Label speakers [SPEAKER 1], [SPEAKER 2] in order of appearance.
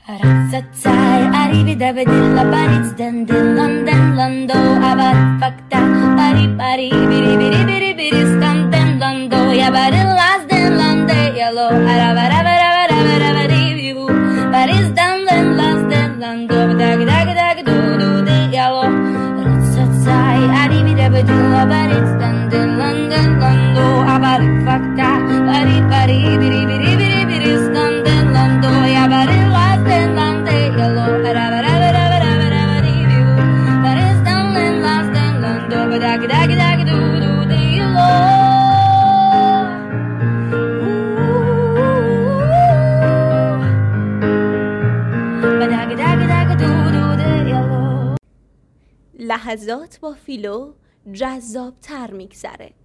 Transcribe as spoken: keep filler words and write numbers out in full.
[SPEAKER 1] Razzazzai, arrivida vedella parizz den din London Londo avar fakta pari pari biri biri biri biri stan den Londo ya bari las den Londe yellow aravara vara vara vara vara vivu Paris den den las den Londo dag dag dag du du de yellow Razzazzai, arrivida vedella parizz den din London Londo avar fakta pari pari biri biri biri biri stan den Londo ya bari Dag dag dag do do de lo Dag dag dag do do de lo
[SPEAKER 2] لحظات با فیلو جذاب تر میگذره.